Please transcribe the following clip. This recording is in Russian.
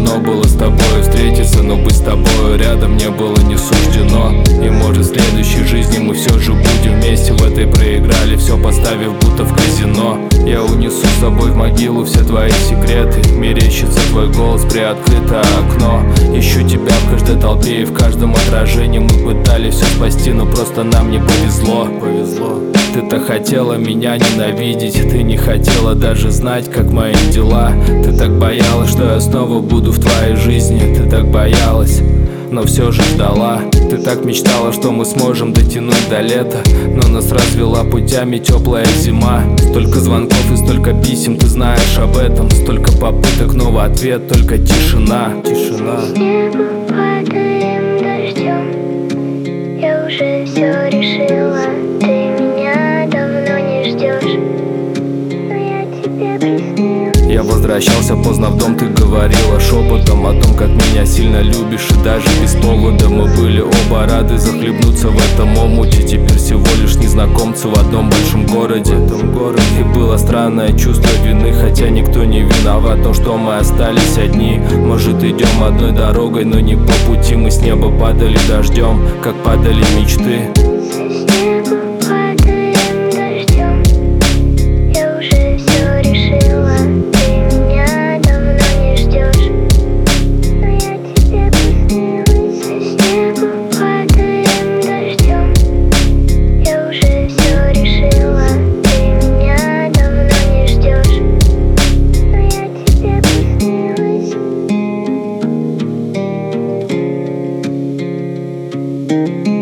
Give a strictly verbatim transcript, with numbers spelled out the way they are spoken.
дано было с тобой встретиться, но быть с тобой рядом не было не суждено. И может в следующей жизни мы все же будем вместе. В этой проиграли все, поставив будто в казино. Я унесу с собой в могилу все твои секреты. Мерещится твой голос, приоткрыто окно. Ищу тебя в каждой толпе и в каждом отражении. Мы пытались все спасти, но просто нам не повезло. Повезло. Ты-то хотела меня ненавидеть, ты не хотела даже знать, как мои дела. Ты так боялась, что я снова буду в твоей жизни. Ты так боялась, но все же ждала. Ты так мечтала, что мы сможем дотянуть до лета, но нас развела путями теплая зима. Столько звонков и столько писем, ты знаешь об этом. Столько попыток, но в ответ только тишина. Тишина. С неба падаем дождем. Я уже все решила. Ты меня давно не ждешь, но я тебе приснилась. Я возвращался поздно в дом, ты говорила шепотом о том, как меня сильно любишь. И даже без повода мы были оба рады захлебнуться в этом омуте. Теперь всего лишь незнакомцы в одном большом городе. В этом городе. И было странное чувство вины, хотя никто не виноват в том, что мы остались одни. Может, идем одной дорогой, но не по пути. Мы с неба падали дождем, как падали мечты. Thank you.